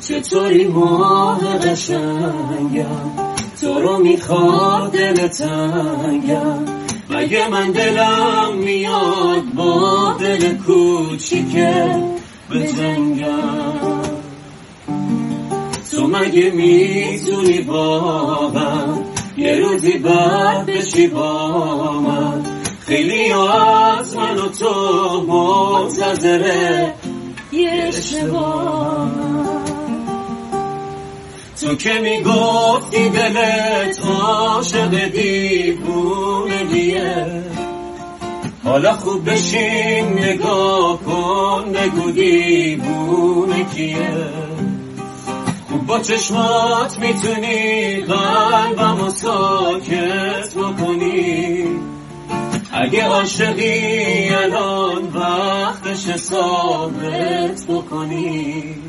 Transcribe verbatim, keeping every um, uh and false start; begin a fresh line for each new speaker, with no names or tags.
چطوری ماه قشنگم، تو رو میخواد دل تنگم، مگه من دلم میاد با دل کوچیکه بجنگم. تو مگه میتونی واقعا یه روزی بعد بشی با من؟ خیلی از من و تو منتظره یه اشتباه. تو که میگفتی دلت عاشق دیوونگیه، حالا خوب بشین نگاه کن بگو دیوونه کیه. خوب با چشمات میتونی قلبمو ساکت بکنی، اگه عاشقی الان وقتش ثابت بکنی.